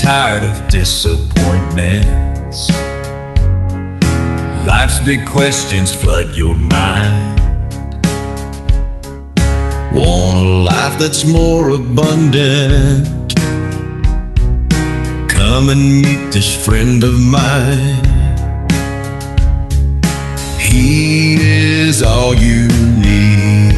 tired of disappointments. Life's big questions flood your mind. Want a life that's more abundant? Come and meet this friend of mine. He is all you need.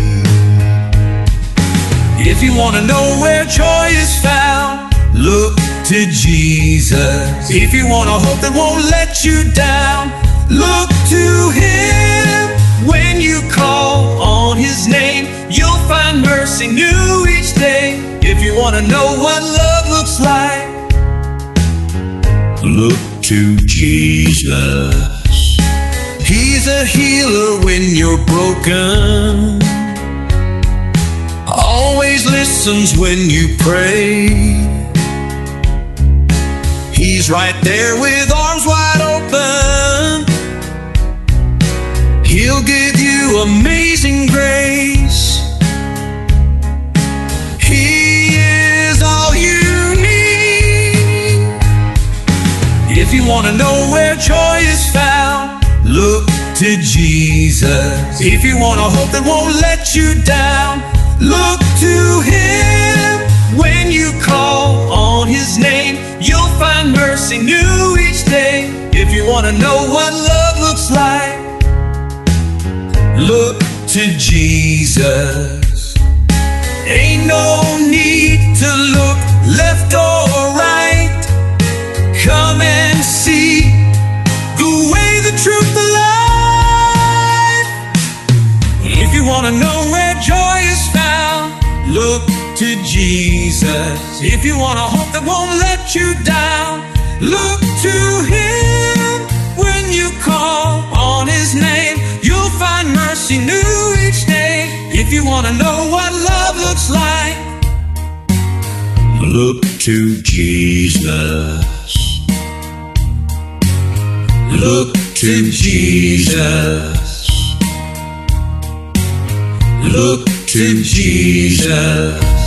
If you want to know where joy is found, look to Jesus. If you want a hope that won't let you down, look to Him. When you call on His name, you'll find mercy new each day. If you want to know what love looks like, look to Jesus. He's a healer when you're broken, always listens when you pray. He's right there with arms wide open. He'll give you amazing grace. He is all you need. If you want to know where joy is found, look to Jesus. If you want a hope that won't let you down, look to Him. When you call on His name, you'll find mercy new each day. If you want to know what love looks like, look to Jesus. Ain't no need to look left or right. Come and see the way, the truth, the life. If you want to know where joy is found, look to Jesus. If you want a hope that won't let you down, look to Him. When you call on His name, you'll find mercy new each day. If you want to know what love looks like, look to Jesus. Look to Jesus. Look to Jesus.